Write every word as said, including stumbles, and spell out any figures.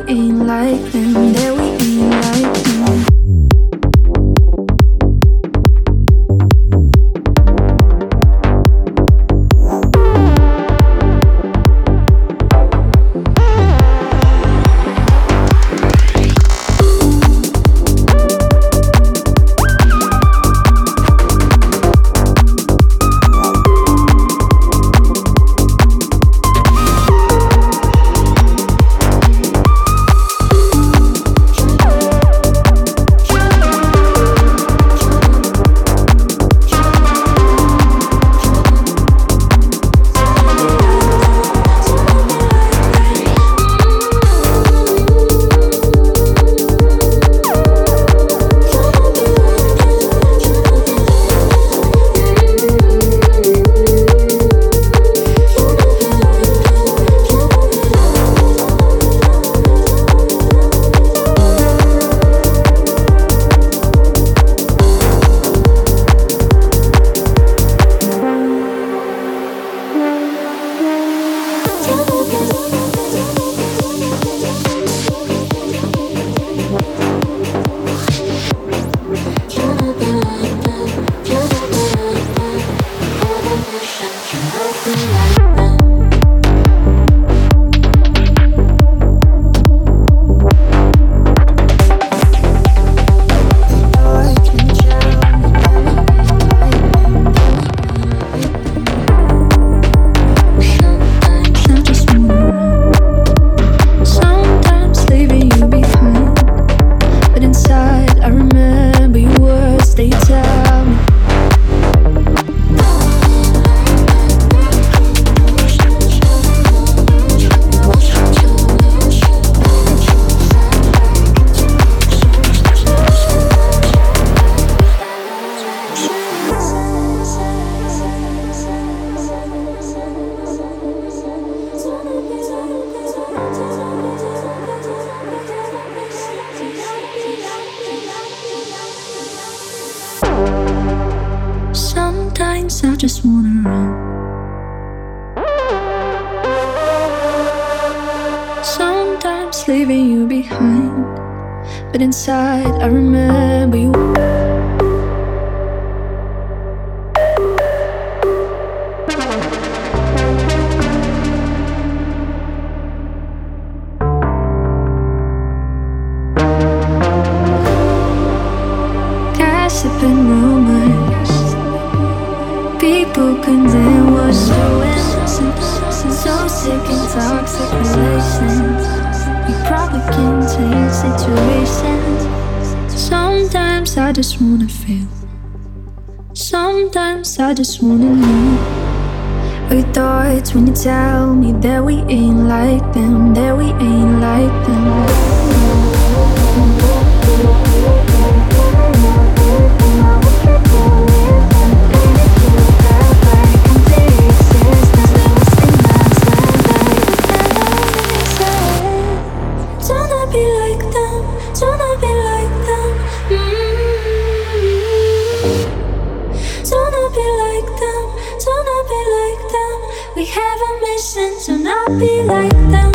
ain't like them, that we ain't like them. Sometimes I just wanna run. Sometimes leaving you behind, but inside I remember you. Gossiping rumors, people condemn what's doing. So sick and toxic relations, we probably can change situations. Sometimes I just wanna feel, sometimes I just wanna know. Are your thoughts when you tell me that we ain't like them, that we ain't like them? We have a mission to not be like them.